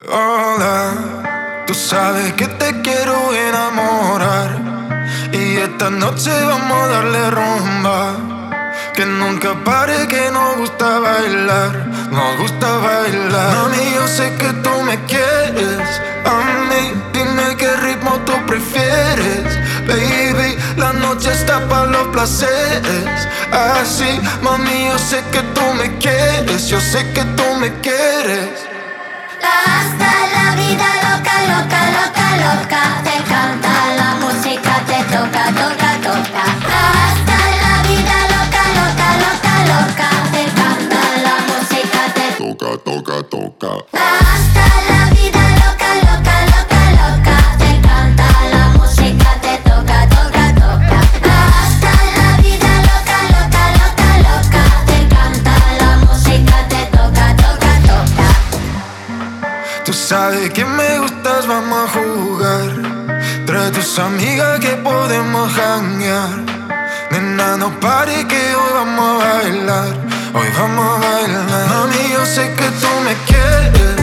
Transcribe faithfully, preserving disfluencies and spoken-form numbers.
Hola, tú sabes que te quiero enamorar y esta noche vamos a darle rumba. Que nunca pare, que nos gusta bailar, nos gusta bailar. Mami, yo sé que tú me quieres, a mí dime qué ritmo tú prefieres. Baby, la noche está para los placeres. Así, mami, yo sé que tú me quieres, yo sé que tú me quieres. Hasta la vida loca, loca, loca, loca. Te canta la música, te toca, toca, toca. Hasta la vida loca, loca, loca, loca. Te canta la música, te toca, toca, toca. Hasta la vida loca, loca, loca, loca. Te canta la música, te toca, toca, toca. Hasta la vida loca, loca, loca, loca. Te canta la música, te toca, toca, toca. Tú sabes que me gustas, vamos a jugar. Trae tus amigas que podemos janguear. Nena, no pare que hoy vamos a bailar. Hoy vamos a bailar. Mami, yo sé que tú me quieres,